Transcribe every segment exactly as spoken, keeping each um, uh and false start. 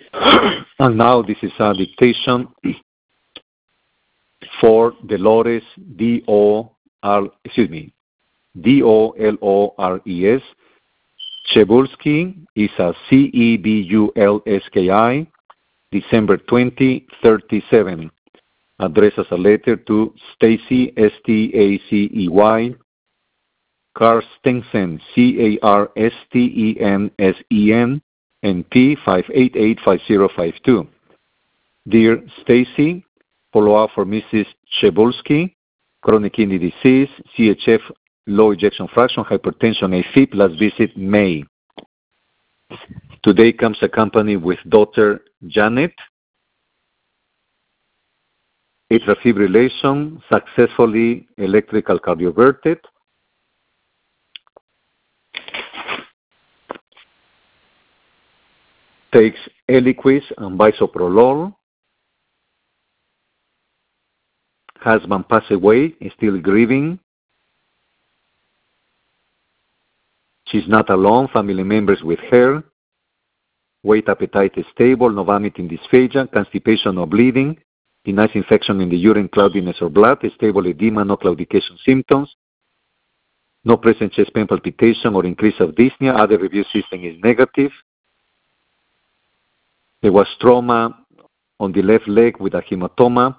And now this is a dictation for Dolores, D O R, excuse me, D O L O R E S. Cebulski is a C E B U L S K I, December twentieth, thirty-seven. Address as a letter to Stacy, S T A C E Y, Carstensen, C A R S T E N S E N, and P five eight eight five zero five two. Dear Stacy, follow-up for Missus Cebulski, chronic kidney disease, C H F, low ejection fraction, hypertension, AFib, last visit May. Today comes accompanied with daughter Janet. Atrial fibrillation, successfully electrical cardioverted. Takes Eliquis and bisoprolol. Husband passed away, is still grieving. She's not alone, family members with her. Weight, appetite is stable, no vomiting, dysphagia, constipation, no bleeding, nice infection in the urine, cloudiness or blood, stable edema, no claudication symptoms, no present chest pain, palpitation, or increase of dyspnea. Other review system is negative. There was trauma on the left leg with a hematoma,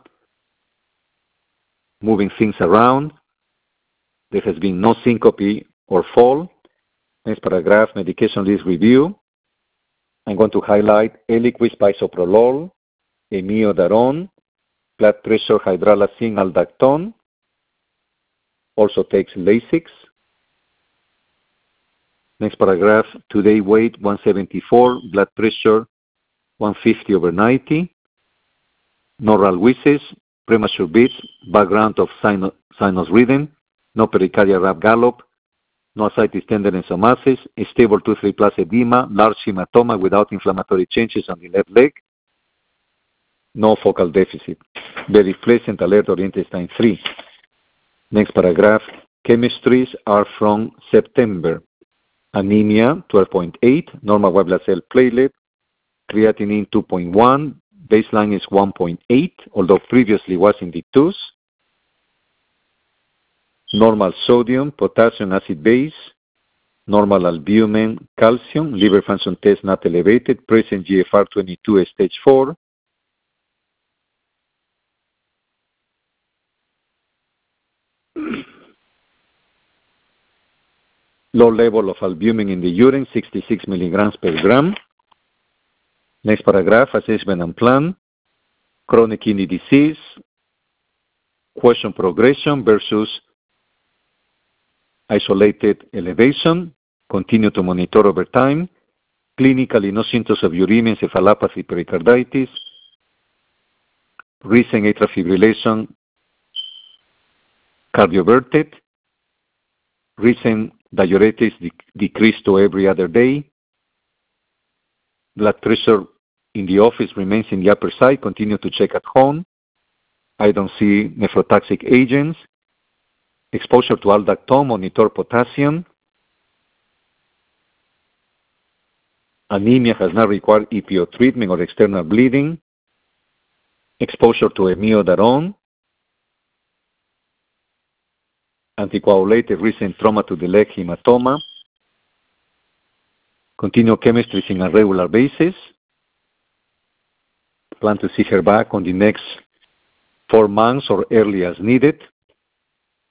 moving things around. There has been no syncope or fall. Next paragraph, medication list review. I'm going to highlight Eliquis, bisoprolol, amiodarone, blood pressure, hydralazine, aldactone. Also takes Lasix. Next paragraph, today weight one seventy-four, blood pressure one fifty over ninety, neural wheezes, premature beats, background of sinus, sinus rhythm, no pericardial rap gallop, no ascites, tenderness, or masses, stable two three plus edema, large hematoma without inflammatory changes on the left leg, no focal deficit. Very pleasant, alert, oriented, time three. Next paragraph, chemistries are from September. Anemia twelve point eight, normal white blood cell platelet, creatinine two point one, baseline is one point eight, although previously was in the twos. Normal sodium, potassium, acid base, normal albumin, calcium, liver function test not elevated, present G F R twenty-two stage four. Low level of albumin in the urine, sixty-six milligrams per gram. Next paragraph, assessment and plan. Chronic kidney disease, question progression versus isolated elevation. Continue to monitor over time. Clinically, no symptoms of uremia, encephalopathy, pericarditis. Recent atrial fibrillation, cardioverted. Recent diuretics de- decreased to every other day. Blood pressure in the office remains in the upper side. Continue to check at home. I don't see nephrotoxic agents. Exposure to aldactone, monitor potassium. Anemia has not required E P O treatment or external bleeding. Exposure to amiodarone. Anticoagulated, recent trauma to the leg, hematoma. Continue chemistries in a regular basis. Plan to see her back on the next four months or early as needed.